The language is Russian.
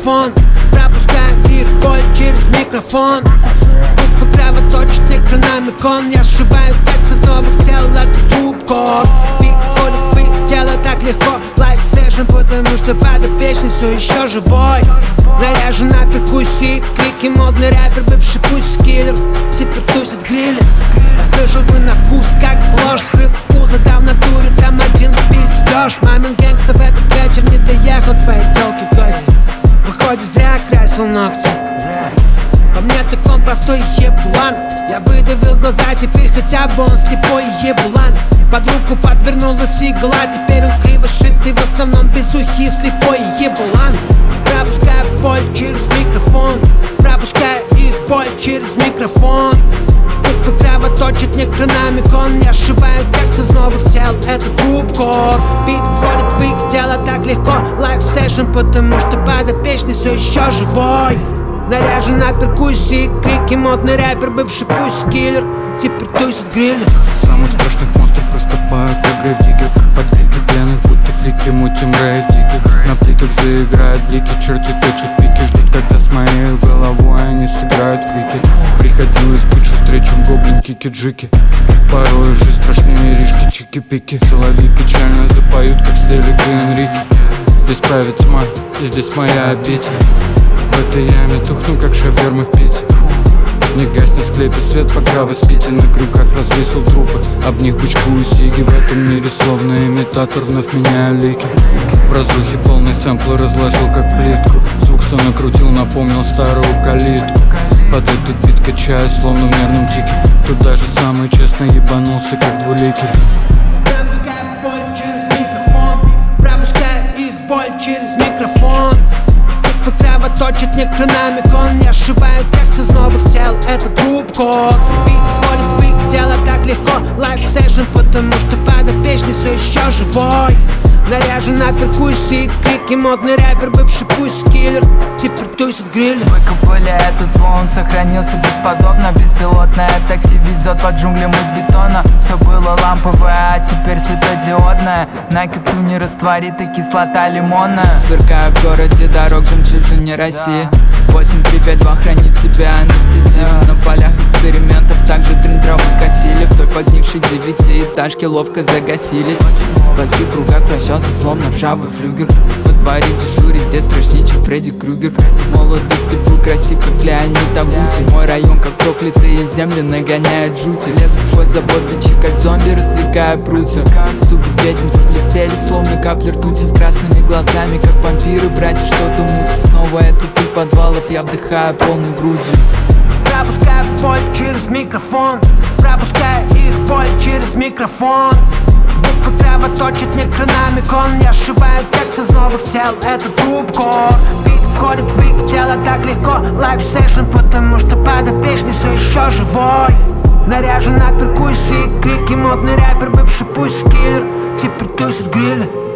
микрофон. Пропускаю их боль через микрофон. Буквы кровоточат экранами кон. Я сшиваю текст из новых тел, это трубкор. Бит входит в их тело так легко. Лайк сэшн, потому что подопечный все еще живой. Наряжен на перкуссии, крики, модный рэпер, бывший пусть-киллер. Теперь тусит в гриле. Я слышал вы на вкус, как ложь. Скрыт пузо, да в натуре там один пиздеж. Мамин гэнгста в этот вечер не доехал к своей тёлке в гости. Выходит, зря красил ногти. По мне так он простой еблан. Я выдавил глаза, теперь хотя бы он слепой еблан. Под руку подвернулась игла, теперь он криво шитый, в основном безухий, слепой еблан. Пропускаю боль через микрофон. Пропускаю их боль через микрофон. Буквы кровоточат некрономикон. Я сшиваю текст из новых тел, это трубкор. Бит входит в их тело так легко. Лайв сэшн, потому что подопечный все еще живой. Наряжен на перкуссии, крики, модный рэпер, бывший пусть-киллер. Теперь тусит в гриле. Самых страшных монстров раскопают, как грейв-диггер. Под крики пьяных, будто фрики, мутим рейв диких. На пликах заиграют блики, черти точат пики. Ждут, когда с моей головой они сыграют в крикет. Приходилось быть шустрее, чем гоблинки, киджики. Порой жизнь страшнее рижки, чики-пики. Соловьи печально запоют, как Стелик и Энрике. Здесь правит тьма, и здесь моя обитель. В этой яме тухну, как шавермы в Пите. Не гаснет в склепе свет, пока вы спите. На крюках развесил трупы, об них бычкую сиги. В этом мире словно имитатор, вновь меняя лики. В разрухе полный сэмпл разложил как плитку. Звук, что накрутил, напомнил старую калитку. Под этот бит качаю, словно в мерном тике. Тут даже самый честно ебанулся, как двуликий. Пропускаю боль через микрофон. Пропускаю их боль через микрофон. Буквы кровоточат некрономикон. Я сшиваю текст из новых тел, это трубкор. Бит входит в их тело так легко. Лайв сэшн, потому что подопечный все еще живой. Наряжен на перкуссии, крики, модный рэпер, бывший пусть-киллер. Теперь тусит в гриле. Выкопали этот план, сохранился бесподобно. Беспилотное такси везет по джунглям из бетона. Все было ламповое, а теперь светодиодное. На кепту не растворит и кислота лимонная. Сверкаю в городе дорог, жемчужине России. 8352 хранит себя анестезию. На полях экспериментов также дрын травы косили. В той поднившей девятиэтажке ловко загасились. В плохих кругах вращался словно ржавый флюгер. Во дворе дежурит, где страшнее, чем Фредди Крюгер. В молодости был красив, как Леонид Агутин. Мой район, как проклятые земли, нагоняет жути. Лезут сквозь забор бичи, как зомби, раздвигая прутья. Зубы ведьм заблестели, словно капли ртути. С красными глазами, как вампиры, братья, что-то мутят. Снова это пыль подвалов, я вдыхаю полной грудью. Пропускаю боль через микрофон. Пропускаю их боль через микрофон. Буквы кровоточат некрономикон. Я сшиваю текст из новых тел, это трубкор. Бит входит в их тело так легко. Лайв сэшн, потому что подопечный все еще живой. Наряжен на перкуссии, крики, модный рэпер, бывший пусть-киллер. Теперь тусит в гриле.